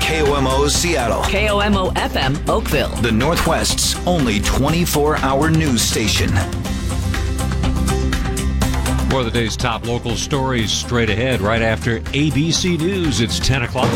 KOMO Seattle. KOMO FM Oakville. The Northwest's only 24-hour news station. More of the day's top local stories straight ahead right after ABC News. It's 10 o'clock.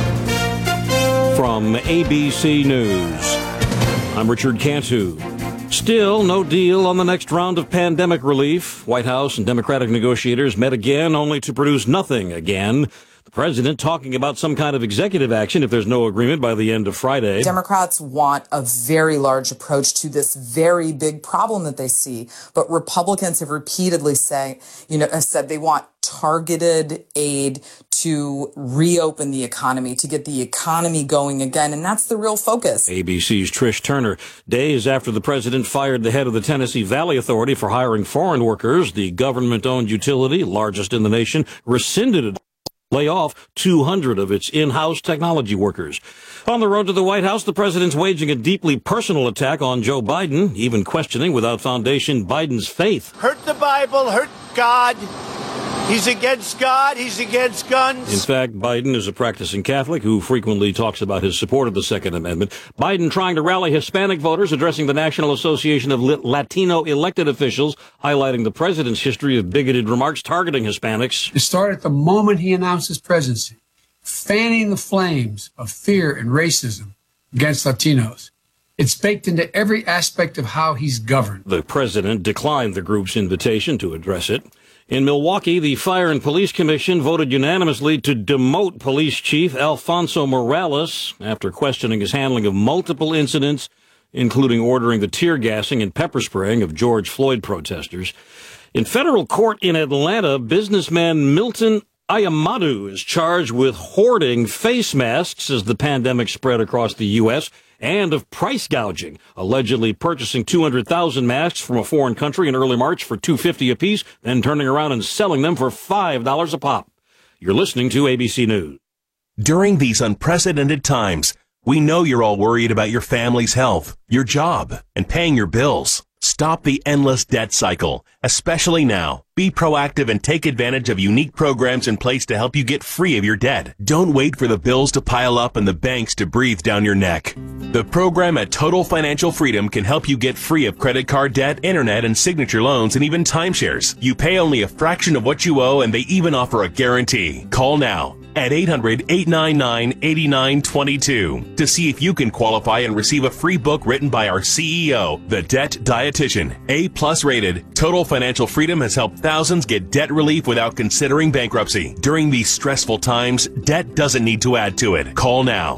From ABC News, I'm Richard Cantu. Still no deal on the next round of pandemic relief. White House and Democratic negotiators met again only to produce nothing again. The president talking about some kind of executive action if there's no agreement by the end of Friday. Democrats want a very large approach to this very big problem that they see. But Republicans have repeatedly said they want targeted aid to reopen the economy, to get the economy going again. And that's the real focus. ABC's Trish Turner. Days after the president fired the head of the Tennessee Valley Authority for hiring foreign workers, the government-owned utility, largest in the nation, rescinded it. Lay off 200 of its in-house technology workers. On the road to the White House, the president's waging a deeply personal attack on Joe Biden, even questioning without foundation Biden's faith. Hurt the Bible, hurt God. He's against God. He's against guns. In fact, Biden is a practicing Catholic who frequently talks about his support of the Second Amendment. Biden trying to rally Hispanic voters, addressing the National Association of Latino elected officials, highlighting the president's history of bigoted remarks targeting Hispanics. It started the moment he announced his presidency, fanning the flames of fear and racism against Latinos. It's baked into every aspect of how he's governed. The president declined the group's invitation to address it. In Milwaukee, the Fire and Police Commission voted unanimously to demote Police Chief Alfonso Morales after questioning his handling of multiple incidents, including ordering the tear gassing and pepper spraying of George Floyd protesters. In federal court in Atlanta, businessman Milton Ayamadu is charged with hoarding face masks as the pandemic spread across the U.S., and of price gouging, allegedly purchasing 200,000 masks from a foreign country in early March for $2.50 apiece, then turning around and selling them for $5 a pop. You're listening to ABC News. During these unprecedented times, we know you're all worried about your family's health, your job, and paying your bills. Stop the endless debt cycle, especially now. Be proactive and take advantage of unique programs in place to help you get free of your debt. Don't wait for the bills to pile up and the banks to breathe down your neck. The program at Total Financial Freedom can help you get free of credit card debt, internet and signature loans, and even timeshares. You pay only a fraction of what you owe, and they even offer a guarantee. Call now at 800-899-8922 to see if you can qualify and receive a free book written by our CEO, the Debt Dietitian. A+ rated, Total Financial Freedom has helped thousands get debt relief without considering bankruptcy. During these stressful times, debt doesn't need to add to it. Call now,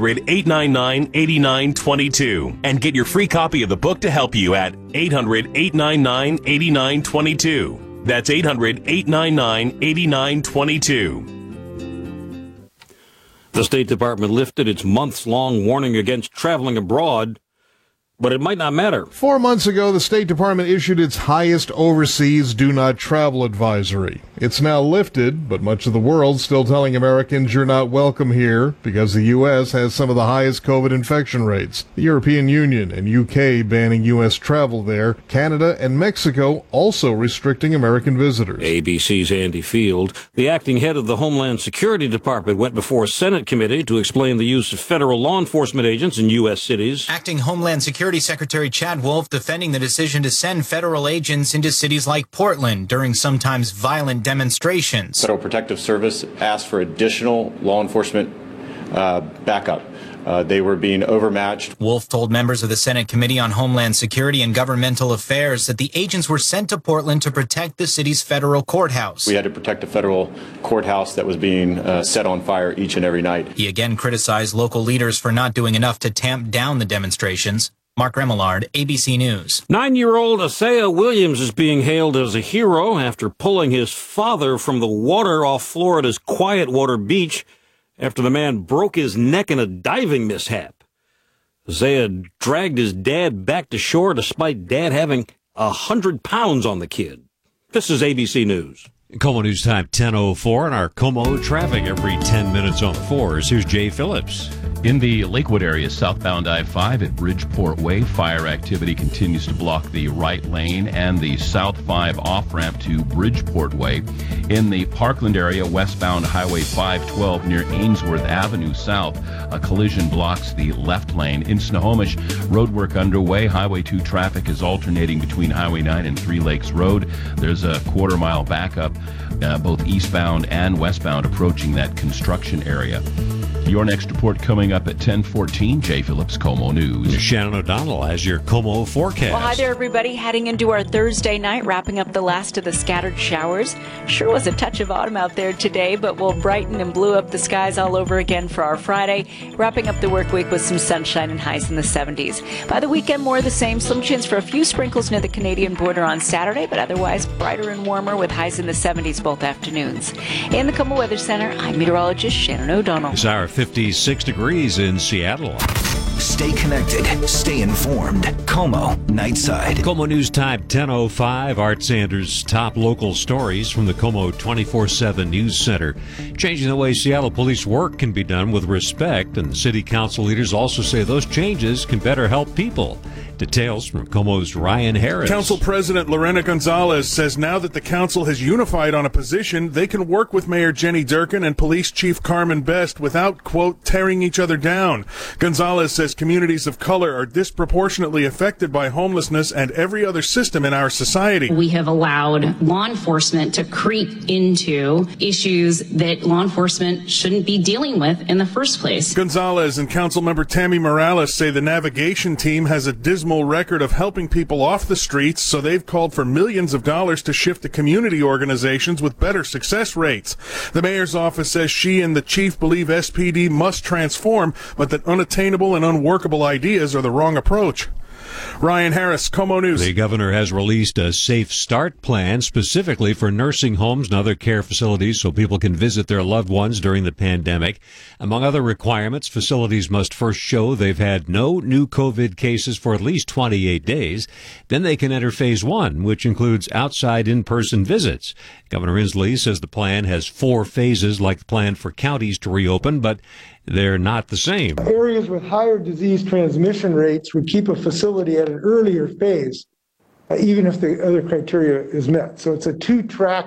800-899-8922, and get your free copy of the book to help you at 800-899-8922. That's 800-899-8922. The State Department lifted its months-long warning against traveling abroad, but it might not matter. 4 months ago, the State Department issued its highest overseas do not travel advisory. It's now lifted, but much of the world still telling Americans you're not welcome here because the U.S. has some of the highest COVID infection rates. The European Union and U.K. banning U.S. travel there. Canada and Mexico also restricting American visitors. ABC's Andy Field. The acting head of the Homeland Security Department went before a Senate committee to explain the use of federal law enforcement agents in U.S. cities. Acting Homeland Security Secretary Chad Wolf defending the decision to send federal agents into cities like Portland during sometimes violent demonstrations. Federal Protective Service asked for additional law enforcement backup. They were being overmatched. Wolf told members of the Senate Committee on Homeland Security and Governmental Affairs that the agents were sent to Portland to protect the city's federal courthouse. We had to protect the federal courthouse that was being set on fire each and every night. He again criticized local leaders for not doing enough to tamp down the demonstrations. Mark Remillard, ABC News. 9-year-old Asaya Williams is being hailed as a hero after pulling his father from the water off Florida's Quietwater Beach after the man broke his neck in a diving mishap. Asaya dragged his dad back to shore despite dad having 100 pounds on the kid. This is ABC News. KOMO News Time 10:04 and our KOMO traffic every 10 minutes on the 4s. Here's Jay Phillips. In the Lakewood area, southbound I-5 at Bridgeport Way, fire activity continues to block the right lane and the South 5 off-ramp to Bridgeport Way. In the Parkland area, westbound Highway 512 near Ainsworth Avenue South, a collision blocks the left lane. In Snohomish, road work underway. Highway 2 traffic is alternating between Highway 9 and Three Lakes Road. There's a quarter-mile backup, both eastbound and westbound, approaching that construction area. Your next report coming up at 10:14. Jay Phillips, KOMO News. Shannon O'Donnell has your KOMO forecast. Well, hi there, everybody. Heading into our Thursday night, wrapping up the last of the scattered showers. Sure was a touch of autumn out there today, but we'll brighten and blue up the skies all over again for our Friday. Wrapping up the work week with some sunshine and highs in the 70s. By the weekend, more of the same. Slim chance for a few sprinkles near the Canadian border on Saturday, but otherwise brighter and warmer with highs in the 70s both afternoons. In the KOMO Weather Center, I'm meteorologist Shannon O'Donnell. It's our 56 degrees in Seattle. Stay connected. Stay informed. KOMO Nightside. KOMO News Time 10:05. Art Sanders' top local stories from the KOMO 24/7 News Center. Changing the way Seattle police work can be done with respect, and city council leaders also say those changes can better help people. Details from KOMO's Ryan Harris. Council President Lorena Gonzalez says now that the council has unified on a position, they can work with Mayor Jenny Durkin and Police Chief Carmen Best without, quote, tearing each other down. Gonzalez says communities of color are disproportionately affected by homelessness and every other system in our society. We have allowed law enforcement to creep into issues that law enforcement shouldn't be dealing with in the first place. Gonzalez and Councilmember Tammy Morales say the navigation team has a dismal record of helping people off the streets, so they've called for millions of dollars to shift to community organizations with better success rates. The mayor's office says she and the chief believe SPD must transform, but that unattainable and unworkable ideas are the wrong approach. Ryan Harris, KOMO News. The governor has released a Safe Start plan specifically for nursing homes and other care facilities so people can visit their loved ones during the pandemic. Among other requirements, facilities must first show they've had no new COVID cases for at least 28 days. Then they can enter phase 1, which includes outside in-person visits. Governor Inslee says the plan has 4 phases like the plan for counties to reopen, but they're not the same. Areas with higher disease transmission rates would keep a facility at an earlier phase, even if the other criteria is met. So it's a two-track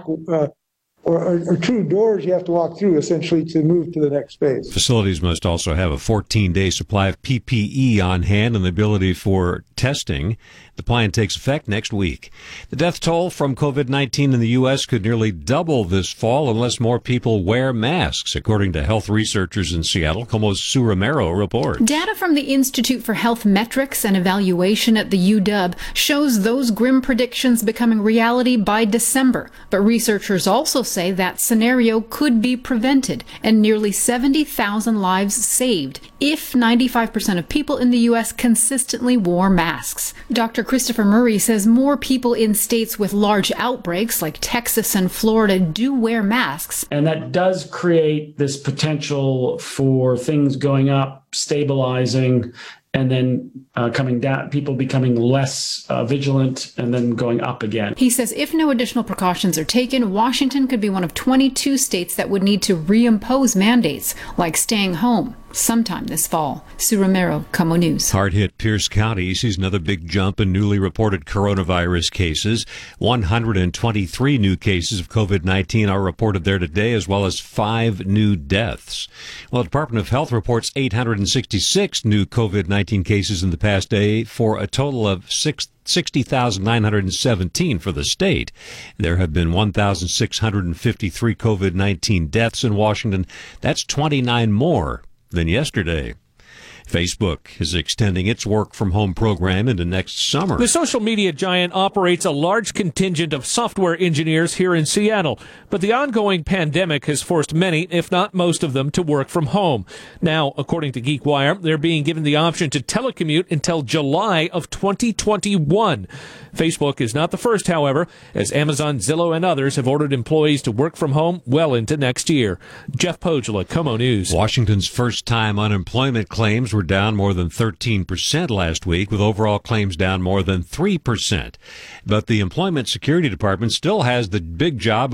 or two doors you have to walk through, essentially, to move to the next phase. Facilities must also have a 14-day supply of PPE on hand and the ability for testing. The plan takes effect next week. The death toll from COVID-19 in the U.S. could nearly double this fall unless more people wear masks, according to health researchers in Seattle. KOMO's Sue Romero reports. Data from the Institute for Health Metrics and Evaluation at the UW shows those grim predictions becoming reality by December. But researchers also say that scenario could be prevented and nearly 70,000 lives saved if 95% of people in the U.S. consistently wore masks. Dr. Christopher Murray says more people in states with large outbreaks like Texas and Florida do wear masks. And that does create this potential for things going up, stabilizing, and then coming down, people becoming less vigilant and then going up again. He says if no additional precautions are taken, Washington could be one of 22 states that would need to reimpose mandates, like staying home, sometime this fall. Sue Romero, KOMO News. Hard-hit Pierce County sees another big jump in newly reported coronavirus cases. 123 new cases of COVID-19 are reported there today, as well as 5 new deaths. Well, the Department of Health reports 866 new COVID-19 cases in the past day for a total of 60,917 for the state. There have been 1,653 COVID-19 deaths in Washington. That's 29 more than yesterday. Facebook is extending its work-from-home program into next summer. The social media giant operates a large contingent of software engineers here in Seattle, but the ongoing pandemic has forced many, if not most of them, to work from home. Now, according to GeekWire, they're being given the option to telecommute until July of 2021. Facebook is not the first, however, as Amazon, Zillow, and others have ordered employees to work from home well into next year. Jeff Pogela, KOMO News. Washington's first-time unemployment claims were down more than 13% last week, with overall claims down more than 3%. But the Employment Security Department still has the big job of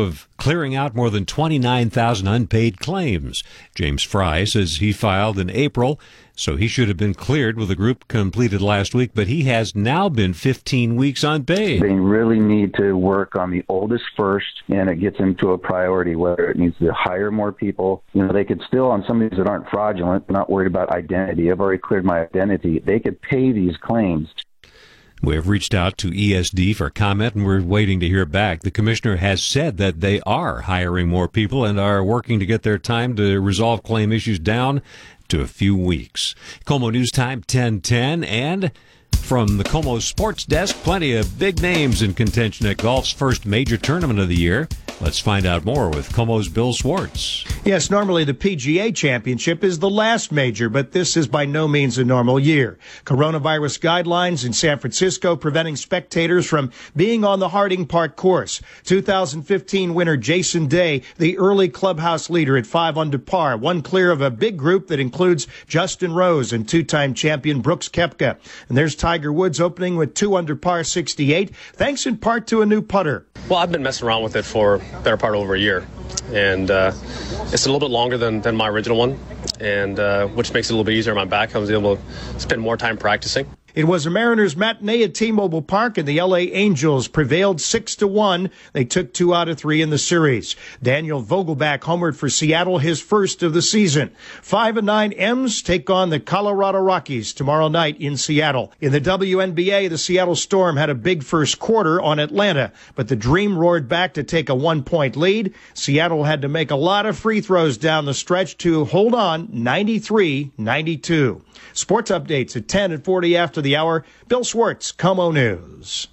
clearing out more than 29,000 unpaid claims. James Fry says he filed in April, so he should have been cleared with the group completed last week, but he has now been 15 weeks unpaid. They really need to work on the oldest first, and it gets into a priority, whether it needs to hire more people. They could still, on some of these that aren't fraudulent, not worried about identity. I've already cleared my identity. They could pay these claims. We have reached out to ESD for comment, and we're waiting to hear back. The commissioner has said that they are hiring more people and are working to get their time to resolve claim issues down to a few weeks. KOMO News Time 10:10, and from the KOMO Sports Desk, plenty of big names in contention at golf's first major tournament of the year. Let's find out more with KOMO's Bill Schwartz. Yes, normally the PGA Championship is the last major, but this is by no means a normal year. Coronavirus guidelines in San Francisco preventing spectators from being on the Harding Park course. 2015 winner Jason Day, the early clubhouse leader at 5 under par, one clear of a big group that includes Justin Rose and two-time champion Brooks Koepka. And there's Tiger Woods opening with 2 under par 68, thanks in part to a new putter. Well, I've been messing around with it for better part of over a year, and it's a little bit longer than my original one, and which makes it a little bit easier on my back. I was able to spend more time practicing. It was a Mariners matinee at T-Mobile Park, and the L.A. Angels prevailed 6-1. They took 2 out of 3 in the series. Daniel Vogelbach homered for Seattle, his first of the season. 5 and 9 M's take on the Colorado Rockies tomorrow night in Seattle. In the WNBA, the Seattle Storm had a big first quarter on Atlanta, but the Dream roared back to take a 1-point lead. Seattle had to make a lot of free throws down the stretch to hold on 93-92. Sports updates at 10 and 40 after the hour. Bill Schwartz, KOMO News.